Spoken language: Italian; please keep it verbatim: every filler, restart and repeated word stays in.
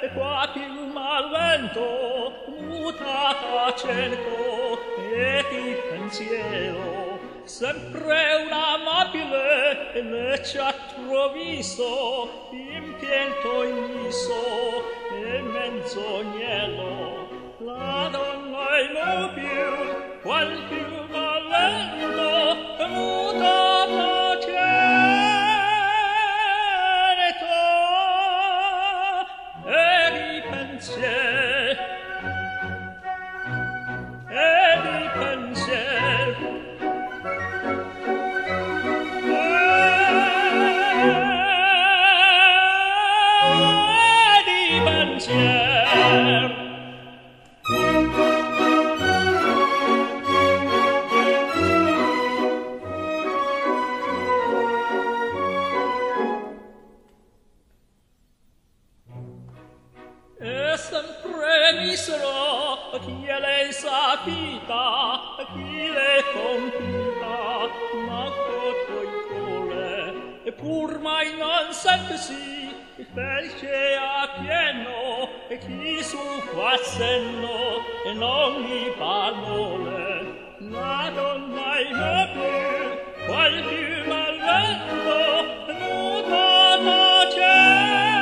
qua più mal vento, mutata cento, e di pensiero, sempre un amabile le ci ha troviso, impiento in viso e menzognello. La donna è no più, qual più malento, mutata cento, e di pensier, e di pensier, e di pensier. E sempre misero chi è lei sapita, chi le compita, ma cotoi cole, e pur mai non sentesi, fece a pieno, e chi su qua senno, e non mi parole. La donna è no più, qual più malvento, mutata c'è.